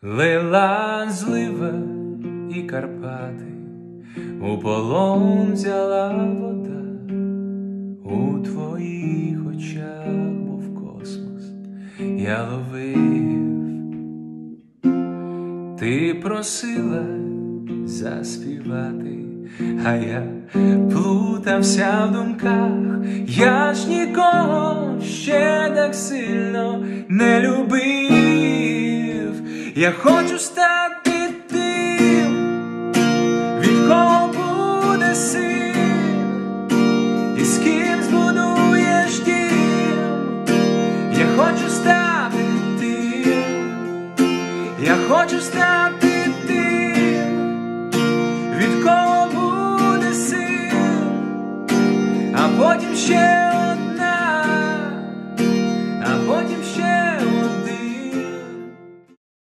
Лила злива і Карпати, у полон взяла вода, у твоїх очах був космос, я ловив. Ти просила заспівати, а я плутався в думках. Я ж нікого ще так сильно не любив. Я хочу стати тим, від кого буде син, і з ким збудуєш дім. Я хочу стати тим, я хочу стати тим, від кого буде син, а потім ще